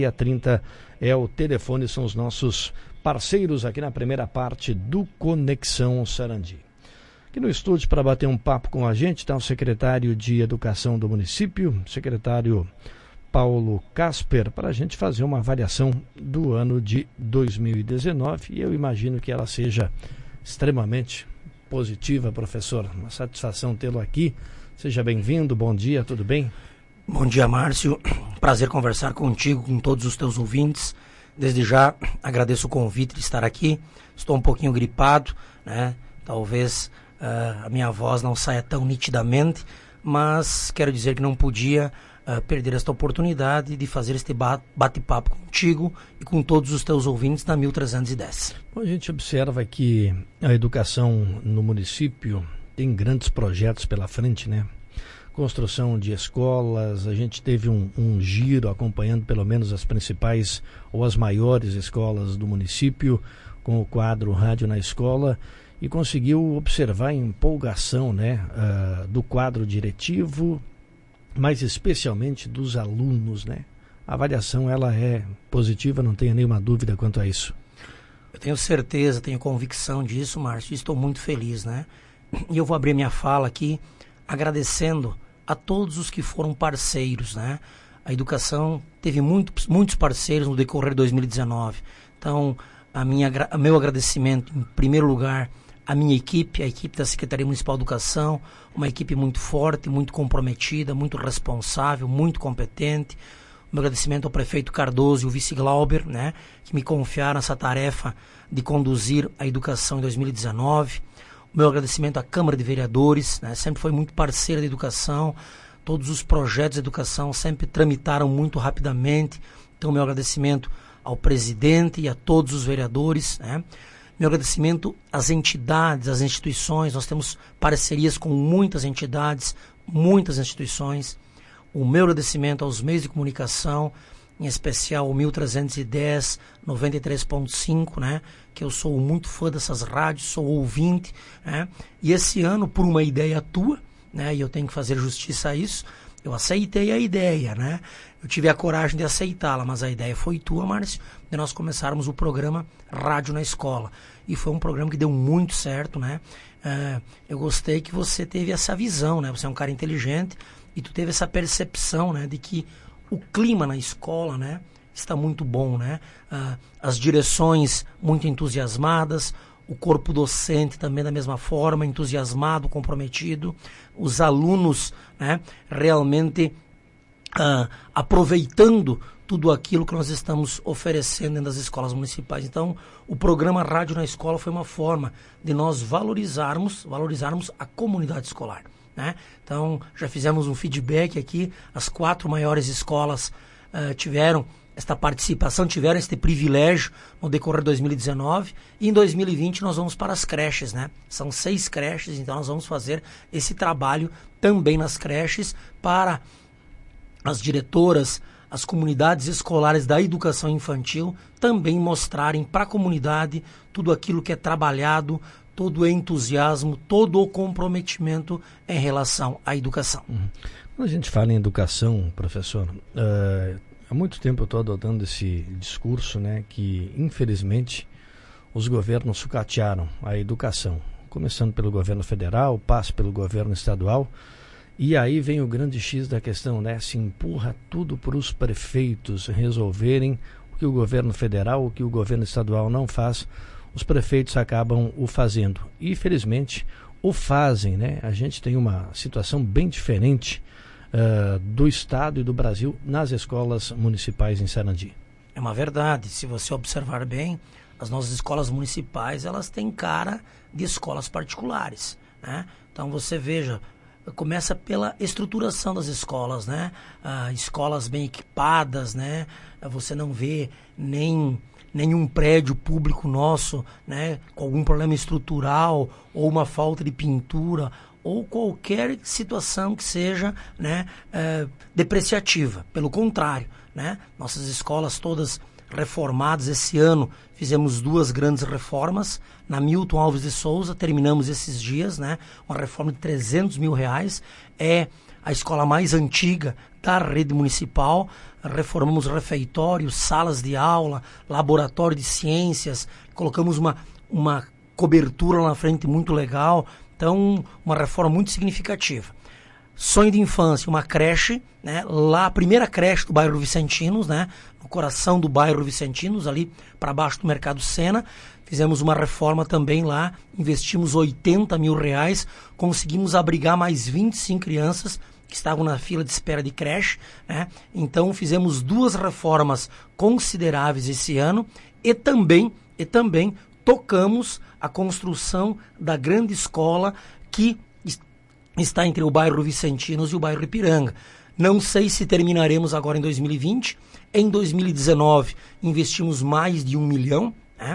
E a 30 é o telefone, são os nossos parceiros aqui na primeira parte do Conexão Sarandi. Aqui no estúdio para bater um papo com a gente está o secretário de Educação do município, secretário Paulo Casper, para a gente fazer uma avaliação do ano de 2019 e eu imagino que ela seja extremamente positiva, professor. Uma satisfação tê-lo aqui. Seja bem-vindo, bom dia, tudo bem? Bom dia, Márcio. Prazer conversar contigo, com todos os teus ouvintes. Desde já agradeço o convite de estar aqui. Estou um pouquinho gripado, né? Talvez a minha voz não saia tão nitidamente, mas quero dizer que não podia perder esta oportunidade de fazer este bate-papo contigo e com todos os teus ouvintes da 1310. Bom, a gente observa que a educação no município tem grandes projetos pela frente, né? Construção de escolas, a gente teve um giro acompanhando pelo menos as principais ou as maiores escolas do município com o quadro Rádio na Escola e conseguiu observar a empolgação, né, do quadro diretivo, mas especialmente dos alunos, né? A avaliação ela é positiva, não tenha nenhuma dúvida quanto a isso. Eu tenho certeza, tenho convicção disso, Márcio, e estou muito feliz, né? E eu vou abrir minha fala aqui agradecendo a todos os que foram parceiros, né? A educação teve muitos parceiros no decorrer de 2019. Então, meu agradecimento, em primeiro lugar, à minha equipe, a equipe da Secretaria Municipal de Educação, uma equipe muito forte, muito comprometida, muito responsável, muito competente. O meu agradecimento ao prefeito Cardoso e o vice Glauber, né? Que me confiaram essa tarefa de conduzir a educação em 2019. O meu agradecimento à Câmara de Vereadores, né? Sempre foi muito parceira da educação, todos os projetos de educação sempre tramitaram muito rapidamente. Então, meu agradecimento ao presidente e a todos os vereadores, né? Meu agradecimento às entidades, às instituições, nós temos parcerias com muitas entidades, muitas instituições. O meu agradecimento aos meios de comunicação, em especial o 1310, 93.5, né? Que eu sou muito fã dessas rádios, sou ouvinte, né? E esse ano, por uma ideia tua, né? E eu tenho que fazer justiça a isso, eu aceitei a ideia, né? Eu tive a coragem de aceitá-la, mas a ideia foi tua, Márcio, de nós começarmos o programa Rádio na Escola. E foi um programa que deu muito certo, né? Eu gostei que você teve essa visão, né? Você é um cara inteligente e tu teve essa percepção, né? De que o clima na escola, né, está muito bom, né? As direções muito entusiasmadas, o corpo docente também da mesma forma, entusiasmado, comprometido, os alunos, né, realmente aproveitando tudo aquilo que nós estamos oferecendo dentro das escolas municipais. Então, o programa Rádio na Escola foi uma forma de nós valorizarmos a comunidade escolar, né? Então, já fizemos um feedback aqui, as 4 maiores escolas tiveram esta participação, tiveram este privilégio no decorrer de 2019 e em 2020 nós vamos para as creches, né? São 6 creches, então nós vamos fazer esse trabalho também nas creches para as diretoras, as comunidades escolares da educação infantil também mostrarem para a comunidade tudo aquilo que é trabalhado, todo o entusiasmo, todo o comprometimento em relação à educação. Quando a gente fala em educação, professor, há muito tempo eu estou adotando esse discurso, né, que infelizmente os governos sucatearam a educação, começando pelo governo federal, passa pelo governo estadual, e aí vem o grande X da questão, né, se empurra tudo para os prefeitos resolverem o que o governo federal, o que o governo estadual não faz, os prefeitos acabam o fazendo. E, felizmente, o fazem, né? A gente tem uma situação bem diferente do Estado e do Brasil nas escolas municipais em Sarandi. É uma verdade. Se você observar bem, as nossas escolas municipais, elas têm cara de escolas particulares, né? Então, você veja, começa pela estruturação das escolas, né? Escolas bem equipadas, né? Você não vê nenhum prédio público nosso, né, com algum problema estrutural ou uma falta de pintura ou qualquer situação que seja, né, depreciativa. Pelo contrário, né, nossas escolas todas reformadas esse ano, fizemos 2 grandes reformas na Milton Alves de Souza, terminamos esses dias, né, uma reforma de R$300 mil, é a escola mais antiga da rede municipal. Reformamos refeitórios, salas de aula, laboratório de ciências, colocamos uma cobertura lá na frente muito legal. Então, uma reforma muito significativa. Sonho de infância, uma creche, né? Lá, a primeira creche do bairro Vicentinos, né? No coração do bairro Vicentinos, ali para baixo do Mercado Sena. Fizemos uma reforma também lá, investimos R$80 mil, conseguimos abrigar mais 25 crianças que estavam na fila de espera de creche, né? Então fizemos 2 reformas consideráveis esse ano e também tocamos a construção da grande escola que está entre o bairro Vicentinos e o bairro Ipiranga. Não sei se terminaremos agora em 2020. Em 2019 investimos mais de R$1 milhão, né?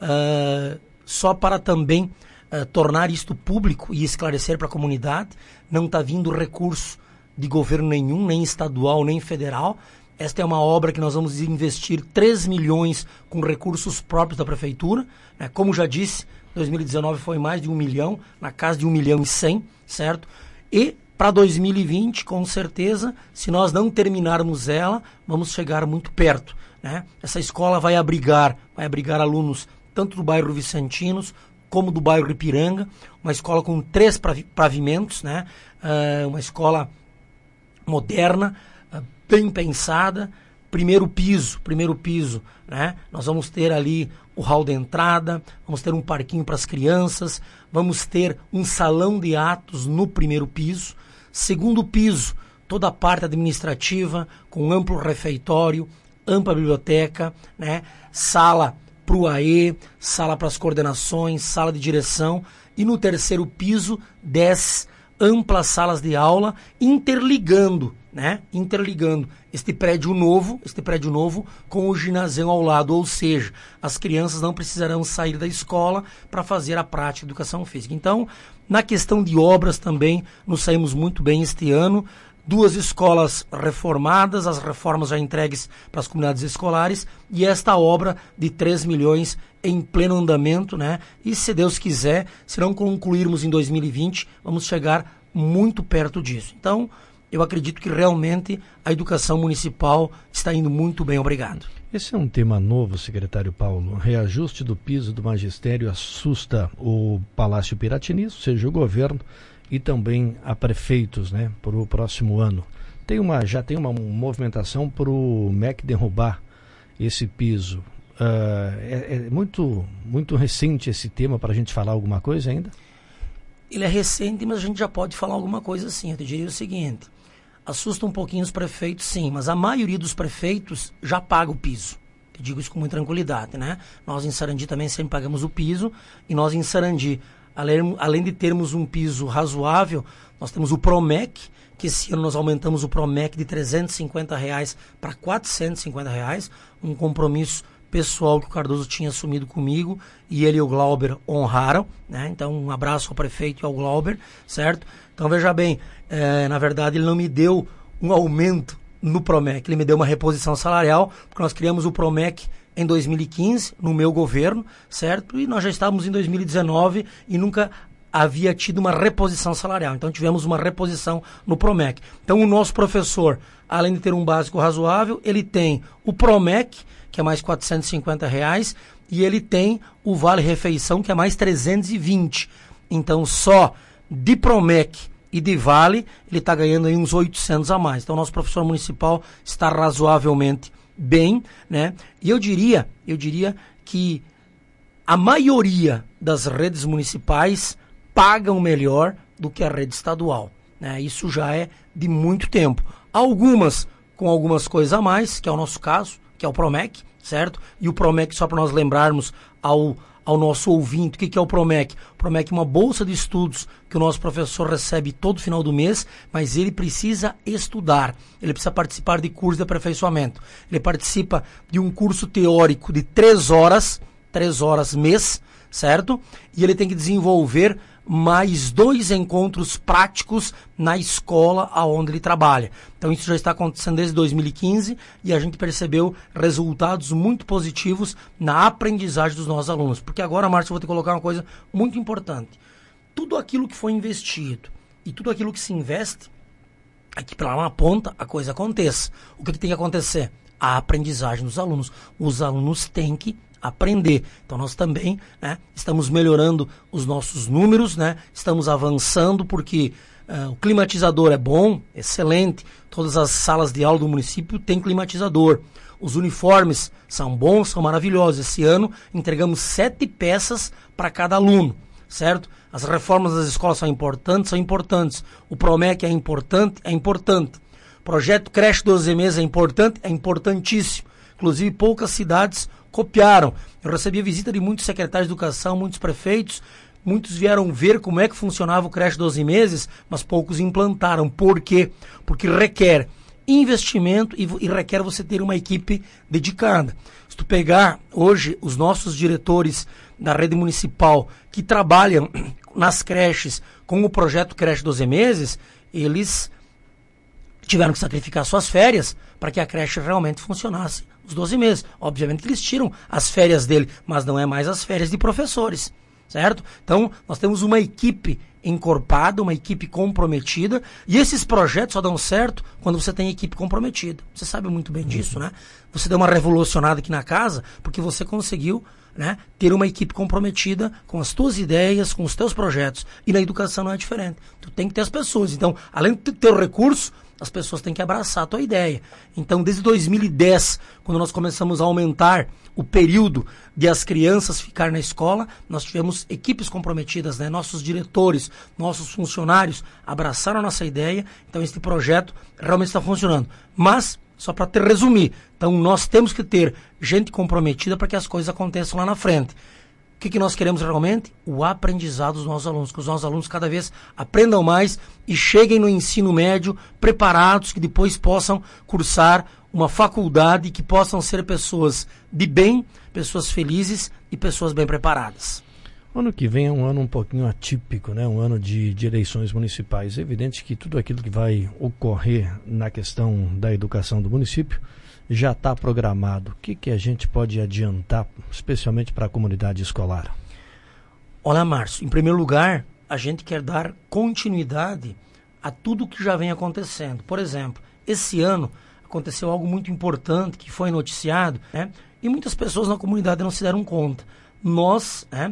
Só para também tornar isto público e esclarecer para a comunidade, não está vindo recurso de governo nenhum, nem estadual, nem federal. Esta é uma obra que nós vamos investir 3 milhões com recursos próprios da prefeitura, né? Como já disse, 2019 foi mais de R$1 milhão, na casa de R$1,1 milhão, certo? E para 2020, com certeza, se nós não terminarmos ela, vamos chegar muito perto, né? Essa escola vai abrigar alunos tanto do bairro Vicentinos como do bairro Ipiranga, uma escola com 3 pavimentos, né? Uma escola moderna, bem pensada. Primeiro piso, né? Nós vamos ter ali o hall de entrada, vamos ter um parquinho para as crianças, vamos ter um salão de atos no primeiro piso. Segundo piso, toda a parte administrativa, com amplo refeitório, ampla biblioteca, né? Sala para o AE, sala para as coordenações, sala de direção. E no terceiro piso, 10 amplas salas de aula, interligando este prédio novo com o ginásio ao lado, ou seja, as crianças não precisarão sair da escola para fazer a prática de educação física. Então, na questão de obras também, nos saímos muito bem este ano. 2 escolas reformadas, as reformas já entregues para as comunidades escolares, e esta obra de 3 milhões em pleno andamento, né? E se Deus quiser, se não concluirmos em 2020, vamos chegar muito perto disso. Então, eu acredito que realmente a educação municipal está indo muito bem, obrigado. Esse é um tema novo, secretário Paulo. Reajuste do piso do magistério assusta o Palácio Piratini, ou seja, o governo, e também a prefeitos, né, para o próximo ano. Já tem uma movimentação para o MEC derrubar esse piso. É muito recente esse tema para a gente falar alguma coisa ainda? Ele é recente, mas a gente já pode falar alguma coisa sim. Eu te diria o seguinte: assusta um pouquinho os prefeitos, sim, mas a maioria dos prefeitos já paga o piso. Eu digo isso com muita tranquilidade, né? Nós em Sarandi também sempre pagamos o piso, e nós em Sarandi, além de termos um piso razoável, nós temos o PROMEC, que esse ano nós aumentamos o PROMEC de R$350 para R$450, um compromisso pessoal que o Cardoso tinha assumido comigo, e ele e o Glauber honraram, né? Então, um abraço ao prefeito e ao Glauber, certo? Então, veja bem, na verdade, ele não me deu um aumento no PROMEC, ele me deu uma reposição salarial, porque nós criamos o PROMEC em 2015, no meu governo, certo? E nós já estávamos em 2019 e nunca havia tido uma reposição salarial. Então, tivemos uma reposição no PROMEC. Então, o nosso professor, além de ter um básico razoável, ele tem o PROMEC, que é mais R$450, e ele tem o Vale Refeição, que é mais 320. Então, só de PROMEC e de Vale, ele está ganhando aí uns 800 a mais. Então, o nosso professor municipal está razoavelmente bem, né? E eu diria que a maioria das redes municipais pagam melhor do que a rede estadual, né? Isso já é de muito tempo. Algumas com algumas coisas a mais, que é o nosso caso, que é o PROMEC, certo? E o PROMEC, só para nós lembrarmos ao nosso ouvinte, o que é o PROMEC? O PROMEC é uma bolsa de estudos que o nosso professor recebe todo final do mês, mas ele precisa estudar, ele precisa participar de curso de aperfeiçoamento. Ele participa de um curso teórico de 3 horas mês, certo? E ele tem que desenvolver mais 2 encontros práticos na escola aonde ele trabalha. Então isso já está acontecendo desde 2015 e a gente percebeu resultados muito positivos na aprendizagem dos nossos alunos. Porque agora, Márcio, eu vou te colocar uma coisa muito importante. Tudo aquilo que foi investido e tudo aquilo que se investe a equipe lá na ponta, a coisa aconteça. O que tem que acontecer? A aprendizagem dos alunos. Os alunos têm que aprender. Então nós também, né, estamos melhorando os nossos números, né, estamos avançando porque o climatizador é bom, excelente. Todas as salas de aula do município têm climatizador. Os uniformes são bons, são maravilhosos. Esse ano entregamos 7 peças para cada aluno, certo? As reformas das escolas são importantes, são importantes. O PROMEC é importante, é importante. O projeto Creche 12 meses é importante, é importantíssimo. Inclusive poucas cidades copiaram. Eu recebi a visita de muitos secretários de educação, muitos prefeitos. Muitos vieram ver como é que funcionava o creche 12 meses, mas poucos implantaram. Por quê? Porque requer investimento e requer você ter uma equipe dedicada. Se tu pegar hoje os nossos diretores da rede municipal que trabalham nas creches com o projeto Creche 12 meses, eles tiveram que sacrificar suas férias para que a creche realmente funcionasse os 12 meses. Obviamente que eles tiram as férias dele, mas não é mais as férias de professores. Certo? Então, nós temos uma equipe encorpada, uma equipe comprometida, e esses projetos só dão certo quando você tem equipe comprometida. Você sabe muito bem disso, né? Você deu uma revolucionada aqui na casa porque você conseguiu, né, ter uma equipe comprometida com as tuas ideias, com os teus projetos. E na educação não é diferente. Tu tem que ter as pessoas. Então, além de ter o recurso, as pessoas têm que abraçar a tua ideia. Então, desde 2010, quando nós começamos a aumentar o período de as crianças ficar na escola, nós tivemos equipes comprometidas, né? Nossos diretores, nossos funcionários abraçaram a nossa ideia. Então, este projeto realmente está funcionando. Mas, só para te resumir, então nós temos que ter gente comprometida para que as coisas aconteçam lá na frente. O que nós queremos realmente? O aprendizado dos nossos alunos, que os nossos alunos cada vez aprendam mais e cheguem no ensino médio preparados, que depois possam cursar uma faculdade, que possam ser pessoas de bem, pessoas felizes e pessoas bem preparadas. O ano que vem é um ano um pouquinho atípico, né? Um ano de eleições municipais. É evidente que tudo aquilo que vai ocorrer na questão da educação do município já está programado. O que a gente pode adiantar, especialmente para a comunidade escolar? Olha, Márcio, em primeiro lugar, a gente quer dar continuidade a tudo que já vem acontecendo. Por exemplo, esse ano aconteceu algo muito importante que foi noticiado, né? E muitas pessoas na comunidade não se deram conta. Nós, né,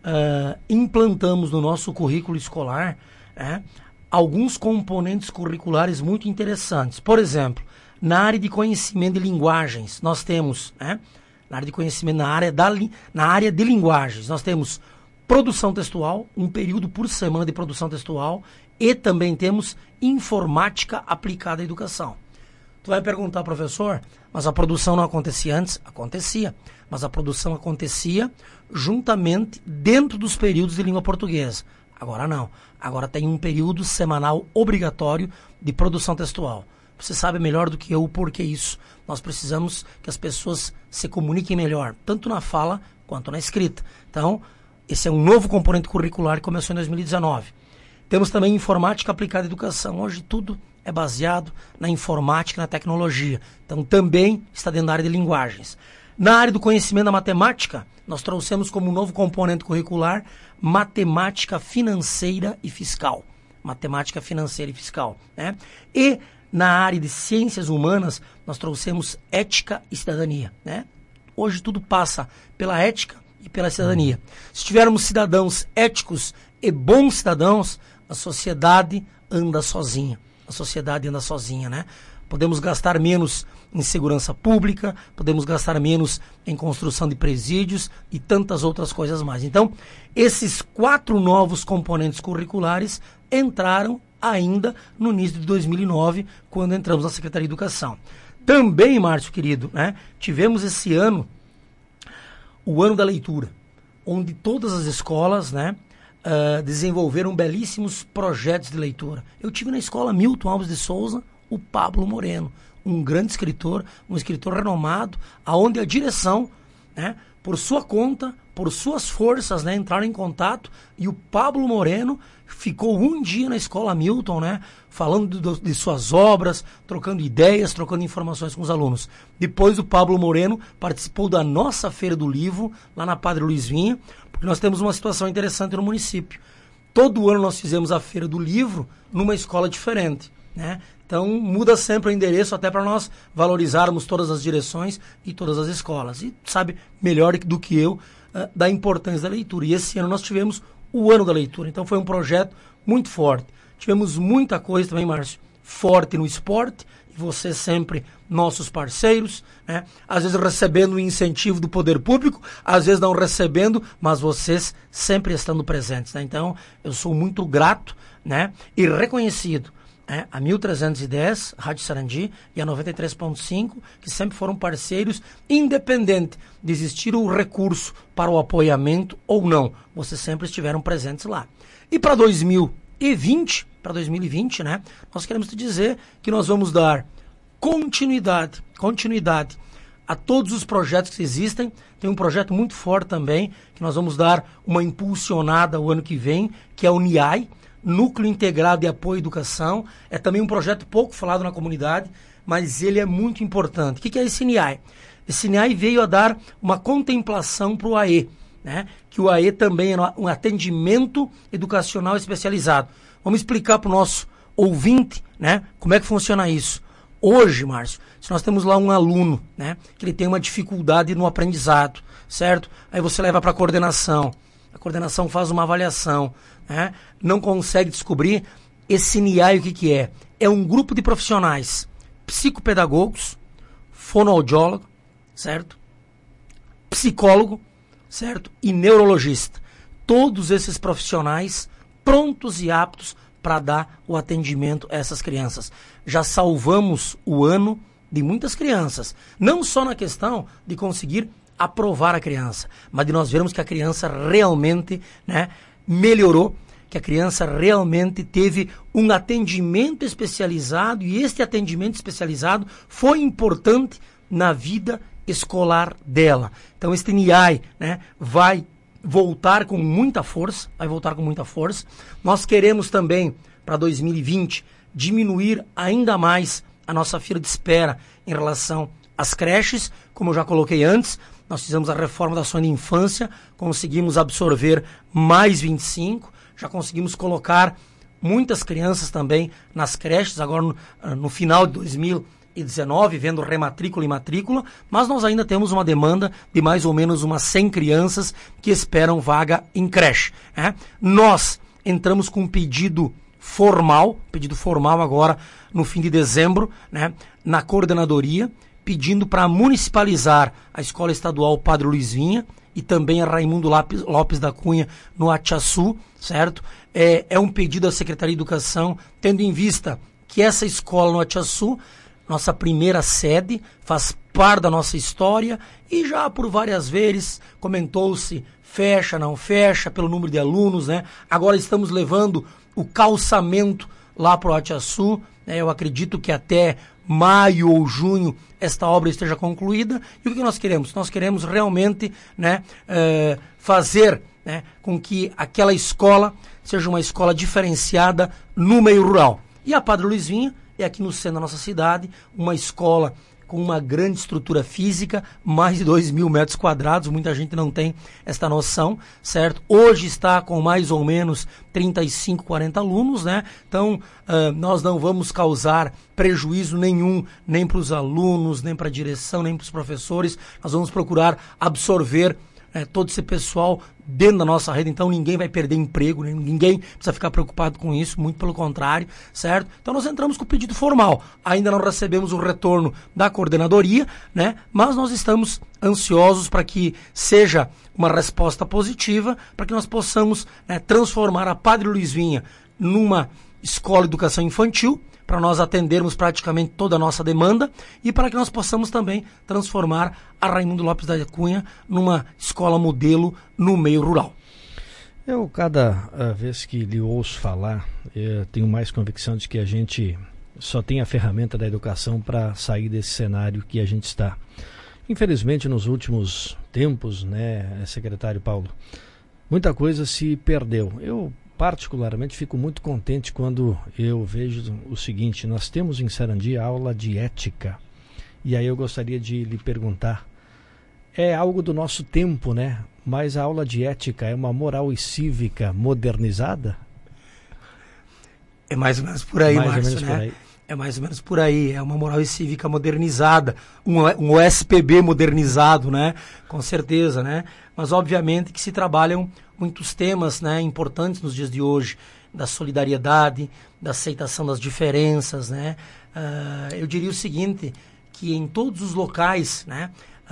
implantamos no nosso currículo escolar, né, alguns componentes curriculares muito interessantes. Por exemplo, na área de conhecimento de linguagens, nós temos, né, na área de conhecimento, na área de linguagens, nós temos produção textual, um período por semana de produção textual, e também temos informática aplicada à educação. Tu vai perguntar, professor, mas a produção não acontecia antes? Acontecia, mas a produção acontecia juntamente dentro dos períodos de língua portuguesa. Agora não, agora tem um período semanal obrigatório de produção textual. Você sabe melhor do que eu o porquê isso. Nós precisamos que as pessoas se comuniquem melhor, tanto na fala quanto na escrita. Então, esse é um novo componente curricular que começou em 2019. Temos também informática aplicada à educação. Hoje tudo é baseado na informática e na tecnologia. Então, também está dentro da área de linguagens. Na área do conhecimento da matemática, nós trouxemos como novo componente curricular matemática financeira e fiscal. Matemática financeira e fiscal, né? E na área de ciências humanas, nós trouxemos ética e cidadania, né? Hoje tudo passa pela ética e pela cidadania. Se tivermos cidadãos éticos e bons cidadãos, a sociedade anda sozinha. A sociedade anda sozinha, né? Podemos gastar menos em segurança pública, podemos gastar menos em construção de presídios e tantas outras coisas mais. Então, esses 4 novos componentes curriculares entraram ainda no início de 2009, quando entramos na Secretaria de Educação. Também, Márcio, querido, né, tivemos esse ano o ano da leitura, onde todas as escolas, né, desenvolveram belíssimos projetos de leitura. Eu tive na escola Milton Alves de Souza o Pablo Moreno, um grande escritor, um escritor renomado, aonde a direção, né, por sua conta, por suas forças, né, entraram em contato, e o Pablo Moreno ficou um dia na escola Milton, né, falando de suas obras, trocando ideias, trocando informações com os alunos. Depois o Pablo Moreno participou da nossa Feira do Livro, lá na Padre Luiz Vinha, porque nós temos uma situação interessante no município. Todo ano nós fizemos a Feira do Livro numa escola diferente, né? Então muda sempre o endereço até para nós valorizarmos todas as direções e todas as escolas. E sabe melhor do que eu da importância da leitura. E esse ano nós tivemos o ano da leitura. Então foi um projeto muito forte. Tivemos muita coisa também, Márcio, forte no esporte. E vocês sempre nossos parceiros, né? Às vezes recebendo o incentivo do poder público, às vezes não recebendo, mas vocês sempre estando presentes, né? Então eu sou muito grato, né? E reconhecido, né? A 1310, Rádio Sarandi, e a 93.5, que sempre foram parceiros, independente de existir o recurso para o apoiamento ou não. Vocês sempre estiveram presentes lá. E para 2020, né? Nós queremos te dizer que nós vamos dar continuidade a todos os projetos que existem. Tem um projeto muito forte também, que nós vamos dar uma impulsionada o ano que vem, que é o NIAI, Núcleo Integrado de Apoio à Educação. É também um projeto pouco falado na comunidade, mas ele é muito importante. O que é esse NIAI? Esse NIAI veio a dar uma contemplação para o AE, né? Que o AE também é um atendimento educacional especializado. Vamos explicar para o nosso ouvinte, né, como é que funciona isso. Hoje, Márcio, se nós temos lá um aluno, né, que ele tem uma dificuldade no aprendizado, certo? Aí você leva para a coordenação faz uma avaliação, né, não consegue descobrir. Esse NIAI, o que é? É um grupo de profissionais, psicopedagogos, fonoaudiólogo, certo? Psicólogo, certo? E neurologista. Todos esses profissionais prontos e aptos para dar o atendimento a essas crianças. Já salvamos o ano de muitas crianças, não só na questão de conseguir aprovar a criança, mas de nós vermos que a criança realmente, né, melhorou, que a criança realmente teve um atendimento especializado, e este atendimento especializado foi importante na vida escolar dela. Então este NIAI, né, vai voltar com muita força, Nós queremos também, para 2020, diminuir ainda mais a nossa fila de espera em relação às creches. Como eu já coloquei antes, nós fizemos a reforma da Sonho de Infância, conseguimos absorver mais 25, já conseguimos colocar muitas crianças também nas creches, agora no final de 2019, vendo rematrícula e matrícula, mas nós ainda temos uma demanda de mais ou menos umas 100 crianças que esperam vaga em creche, né? Nós entramos com um pedido formal agora no fim de dezembro, né, na coordenadoria, pedindo para municipalizar a Escola Estadual Padre Luiz Vinha e também a Raimundo Lopes da Cunha no Atiaçu, certo? É um pedido à Secretaria de Educação, tendo em vista que essa escola no Atiaçu, nossa primeira sede, faz parte da nossa história e já por várias vezes comentou-se fecha, não fecha, pelo número de alunos, né? Agora estamos levando o calçamento lá para o Atiaçu, né? Eu acredito que até maio ou junho esta obra esteja concluída. E o que nós queremos? Nós queremos realmente, né, fazer, né, com que aquela escola seja uma escola diferenciada no meio rural. E a Padre Luiz Vinha é aqui no centro da nossa cidade, uma escola com uma grande estrutura física, mais de 2.000 metros quadrados, muita gente não tem esta noção, certo? Hoje está com mais ou menos 35, 40 alunos, né? Então, nós não vamos causar prejuízo nenhum, nem para os alunos, nem para a direção, nem para os professores. Nós vamos procurar absorver todo esse pessoal dentro da nossa rede, então ninguém vai perder emprego, né? Ninguém precisa ficar preocupado com isso, muito pelo contrário, certo? Então nós entramos com o pedido formal, ainda não recebemos o retorno da coordenadoria, né? Mas nós estamos ansiosos para que seja uma resposta positiva, para que nós possamos, né, transformar a Padre Luiz Vinha numa escola de educação infantil, para nós atendermos praticamente toda a nossa demanda e para que nós possamos também transformar a Raimundo Lopes da Cunha numa escola modelo no meio rural. Eu, cada vez que lhe ouço falar, eu tenho mais convicção de que a gente só tem a ferramenta da educação para sair desse cenário que a gente está. Infelizmente, nos últimos tempos, né, secretário Paulo, muita coisa se perdeu. Eu particularmente fico muito contente quando eu vejo o seguinte: nós temos em Sarandi a aula de ética, e aí eu gostaria de lhe perguntar, é algo do nosso tempo, né? Mas a aula de ética é uma moral e cívica modernizada? É mais ou menos por aí, Márcio, né? É mais ou menos por aí, é uma moral cívica modernizada, um OSPB modernizado, né? Com certeza, né? Mas obviamente que se trabalham muitos temas, né, importantes nos dias de hoje, da solidariedade, da aceitação das diferenças, né? Eu diria o seguinte, que em todos os locais, né,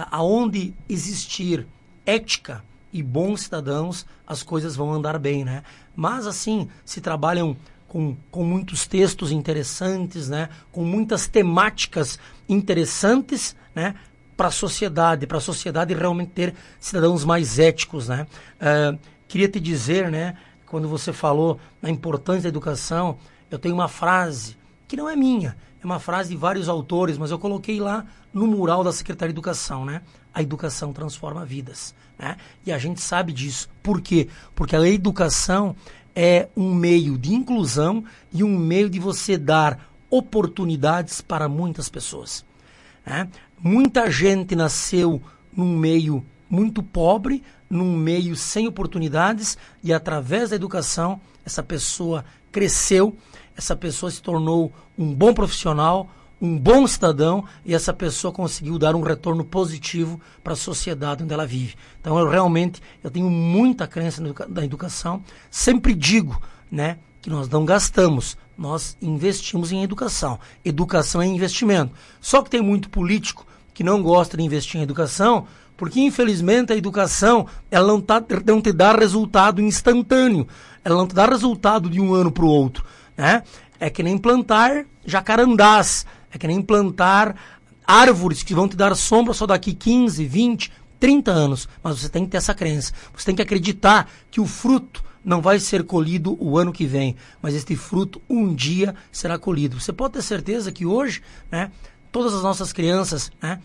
aonde existir ética e bons cidadãos, as coisas vão andar bem, né? Mas assim, se trabalham com muitos textos interessantes, né? Com muitas temáticas interessantes, né? Para a sociedade realmente ter cidadãos mais éticos, né? Queria te dizer, né? Quando você falou na importância da educação, eu tenho uma frase que não é minha, é uma frase de vários autores, mas eu coloquei lá no mural da Secretaria de Educação, né? A educação transforma vidas, né? E a gente sabe disso. Por quê? Porque a educação é um meio de inclusão e um meio de você dar oportunidades para muitas pessoas, né? Muita gente nasceu num meio muito pobre, num meio sem oportunidades, e através da educação essa pessoa cresceu, essa pessoa se tornou um bom profissional, um bom cidadão, e essa pessoa conseguiu dar um retorno positivo para a sociedade onde ela vive. Então eu tenho muita crença na educação. Sempre digo, né, que nós não gastamos, nós investimos em educação. Educação é investimento. Só que tem muito político que não gosta de investir em educação, porque infelizmente a educação ela não te dá resultado instantâneo, ela não te dá resultado de um ano para o outro, né? É que nem plantar jacarandás, é que nem plantar árvores que vão te dar sombra só daqui 15, 20, 30 anos. Mas você tem que ter essa crença. Você tem que acreditar que o fruto não vai ser colhido o ano que vem, mas este fruto um dia será colhido. Você pode ter certeza que hoje, né, todas as nossas crianças, né,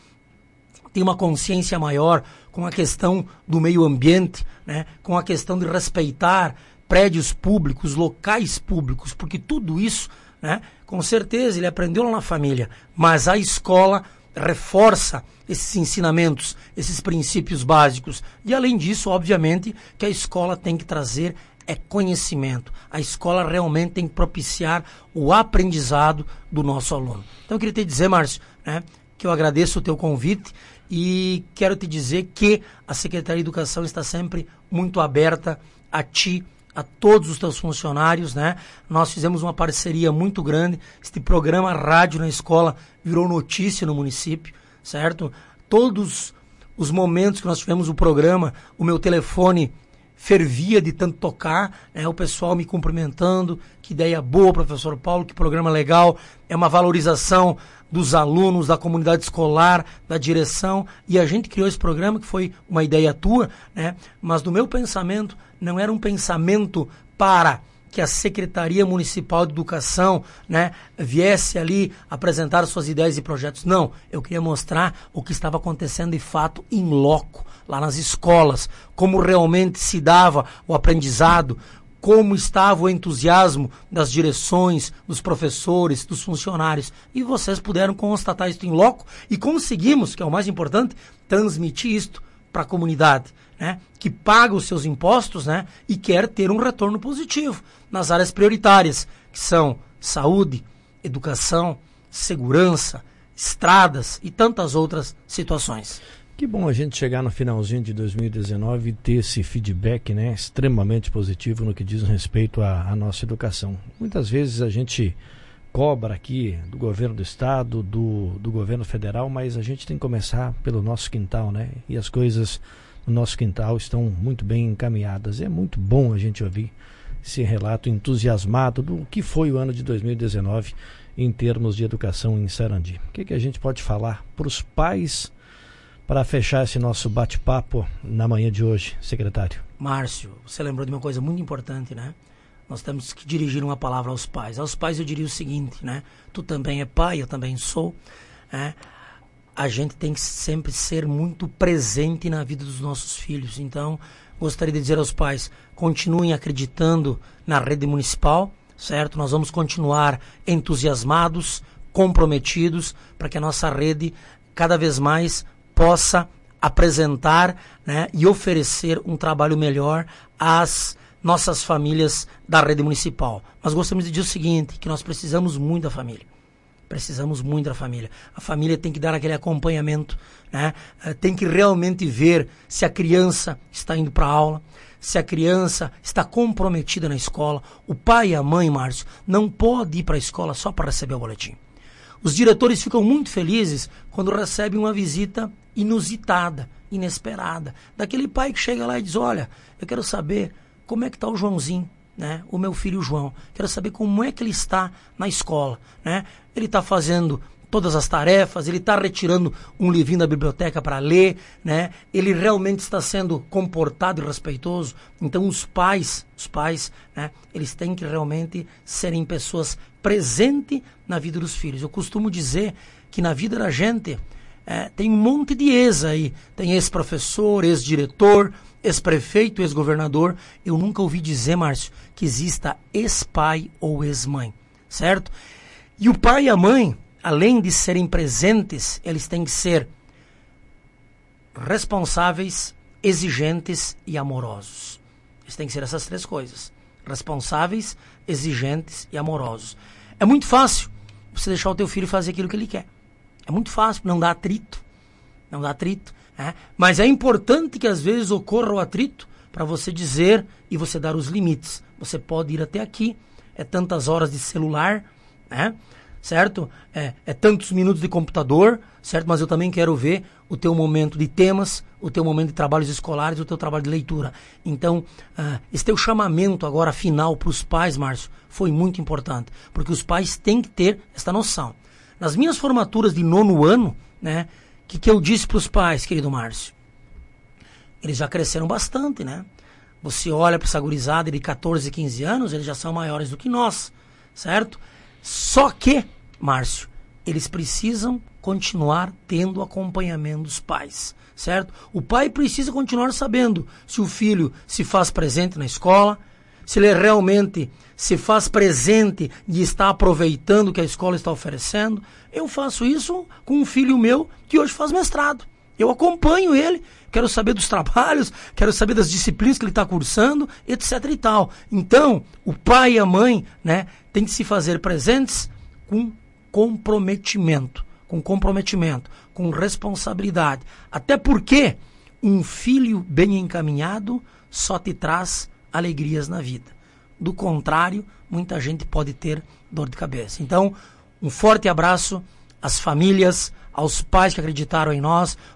têm uma consciência maior com a questão do meio ambiente, né, com a questão de respeitar prédios públicos, locais públicos, porque tudo isso, né, com certeza ele aprendeu lá na família, mas a escola reforça esses ensinamentos, esses princípios básicos. E além disso, obviamente, que a escola tem que trazer conhecimento. A escola realmente tem que propiciar o aprendizado do nosso aluno. Então eu queria te dizer, Márcio, né, que eu agradeço o teu convite e quero te dizer que a Secretaria de Educação está sempre muito aberta a ti, a todos os teus funcionários, né? Nós fizemos uma parceria muito grande. Este programa Rádio na Escola virou notícia no município, certo? Todos os momentos que nós tivemos o programa, o meu telefone fervia de tanto tocar, né? O pessoal me cumprimentando, que ideia boa, professor Paulo, que programa legal, é uma valorização dos alunos, da comunidade escolar, da direção, e a gente criou esse programa que foi uma ideia tua, né? Mas no meu pensamento, não era um pensamento para que a Secretaria Municipal de Educação, né, viesse ali apresentar suas ideias e projetos. Não, eu queria mostrar o que estava acontecendo de fato em loco, lá nas escolas, como realmente se dava o aprendizado, como estava o entusiasmo das direções, dos professores, dos funcionários. E vocês puderam constatar isso em loco e conseguimos, que é o mais importante, transmitir isto para a comunidade, né, que paga os seus impostos, né, e quer ter um retorno positivo nas áreas prioritárias, que são saúde, educação, segurança, estradas e tantas outras situações. Que bom a gente chegar no finalzinho de 2019 e ter esse feedback, né, extremamente positivo no que diz respeito à nossa educação. Muitas vezes a gente cobra aqui do governo do estado, do governo federal, mas a gente tem que começar pelo nosso quintal, né? E as coisas no nosso quintal estão muito bem encaminhadas. É muito bom a gente ouvir esse relato entusiasmado do que foi o ano de 2019 em termos de educação em Sarandi. O que a gente pode falar para os pais para fechar esse nosso bate-papo na manhã de hoje, secretário? Márcio, você lembrou de uma coisa muito importante, né? Nós temos que dirigir uma palavra aos pais. Aos pais eu diria o seguinte, né? Tu também é pai, eu também sou, né? A gente tem que sempre ser muito presente na vida dos nossos filhos. Então, gostaria de dizer aos pais, continuem acreditando na rede municipal, certo? Nós vamos continuar entusiasmados, comprometidos, para que a nossa rede cada vez mais possa apresentar, né, e oferecer um trabalho melhor às nossas famílias da rede municipal. Mas gostaríamos de dizer o seguinte, que nós precisamos muito da família. Precisamos muito da família. A família tem que dar aquele acompanhamento, né? Tem que realmente ver se a criança está indo para a aula, se a criança está comprometida na escola. O pai e a mãe, Márcio, não pode ir para a escola só para receber o boletim. Os diretores ficam muito felizes quando recebem uma visita inusitada, inesperada, daquele pai que chega lá e diz: olha, eu quero saber como é que está o Joãozinho, né? O meu filho João, quero saber como é que ele está na escola, né? Ele está fazendo todas as tarefas, ele está retirando um livrinho da biblioteca para ler, né? Ele realmente está sendo comportado e respeitoso. Então os pais, né? Eles têm que realmente serem pessoas presentes na vida dos filhos. Eu costumo dizer que na vida da gente tem um monte de ex aí, tem ex-professor, ex-diretor, ex-prefeito, ex-governador. Eu nunca ouvi dizer, Márcio, que exista ex-pai ou ex-mãe, certo? E o pai e a mãe, além de serem presentes, eles têm que ser responsáveis, exigentes e amorosos. Eles têm que ser essas três coisas: responsáveis, exigentes e amorosos. É muito fácil você deixar o teu filho fazer aquilo que ele quer. É muito fácil, não dá atrito. Não dá atrito. Mas é importante que às vezes ocorra o atrito para você dizer e você dar os limites. Você pode ir até aqui, é tantas horas de celular, né? Certo? É tantos minutos de computador, certo? Mas eu também quero ver o teu momento de temas, o teu momento de trabalhos escolares, o teu trabalho de leitura. Então, esse teu chamamento agora final para os pais, Márcio, foi muito importante, porque os pais têm que ter essa noção. Nas minhas formaturas de 9º ano, né? O que eu disse para os pais, querido Márcio? Eles já cresceram bastante, né? Você olha para essa gurizada de 14, 15 anos, eles já são maiores do que nós, certo? Só que, Márcio, eles precisam continuar tendo acompanhamento dos pais, certo? O pai precisa continuar sabendo se o filho se faz presente na escola, se ele realmente se faz presente e está aproveitando o que a escola está oferecendo. Eu faço isso com um filho meu que hoje faz mestrado. Eu acompanho ele, quero saber dos trabalhos, quero saber das disciplinas que ele está cursando, etc e tal. Então, o pai e a mãe, né, tem que se fazer presentes com comprometimento, com responsabilidade. Até porque um filho bem encaminhado só te traz alegrias na vida. Do contrário, muita gente pode ter dor de cabeça. Então, um forte abraço às famílias, aos pais que acreditaram em nós.